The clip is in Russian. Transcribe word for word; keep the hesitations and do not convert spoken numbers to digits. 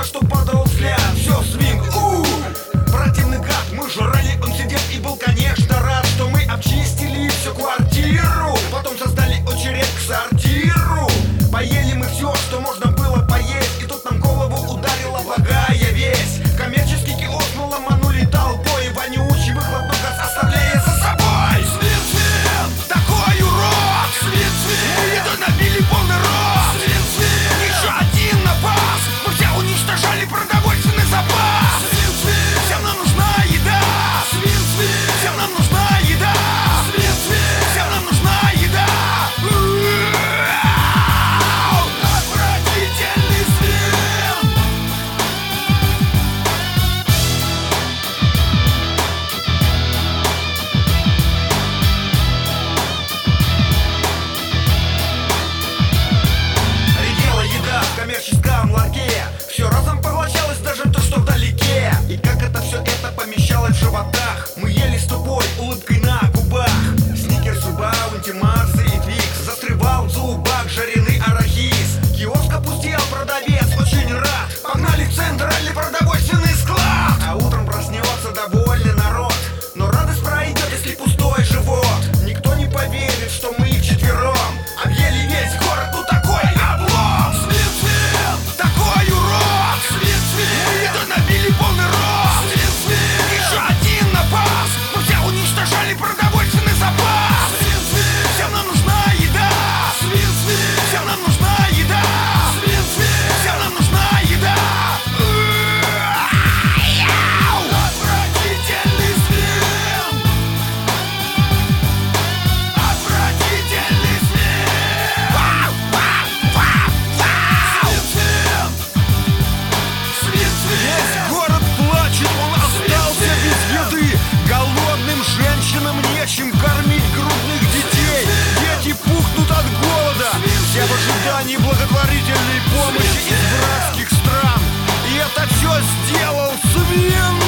на что падал взгляд. Все, свинг, у противный гад, мы жрали, он сидел и был, конечно, рад, что мы обчистили всю квартиру. Потом создали очередь к сортиру. Поели мы все, что можно было поесть, и тут нам голову ударила благая весть. Коммерческий киоск мы ломанули толпой, вонючий выхлопной газ оставляя за собой. Свин, свин, такой урод! Свин, свин, мы едой набили полный рот. Свин, свин, еще один напас, мы все уничтожали продовольственный запас. Свин, свин, всем нам нужна еда. Свин, свин, всем нам нужна еда. Свин, свин, всем нам нужна еда. Отвратительный свин. Редела еда в коммерческом ларьке, все разом поглощалось, даже то, что вдалеке. И как это все это помещалось в животах, мы ели с тупой улыбкой на губах. Сникерсы, баунти, марсы и твикс, застревал в зубах жареный арахис. Киоск опустел, продавец очень рад, погнали в центральный продовольственный склад. А утром проснется довольный народ, но радость пройдет, если пустой живот. Никто не поверит, что мы вчетвером объели весь город, ну такой облом. Свин, свин, такой урод. Свин, свин, мы едой набили полный рот. Свин, свин, еще один напас, мы все уничтожали продовольственный запас. Свин, свин, всем нам нужна еда. Свин, свин, всем нам нужна еда. Свин, свин, всем нам нужна еда. Отвратительный свин. Отвратительный свин. Свин, свин. Весь город плачет, он остался без еды. Голодным женщинам нечем кормить грудных детей. Дети пухнут от голода. Все в ожидании благотворительной помощи из братских стран. И это все сделал свин.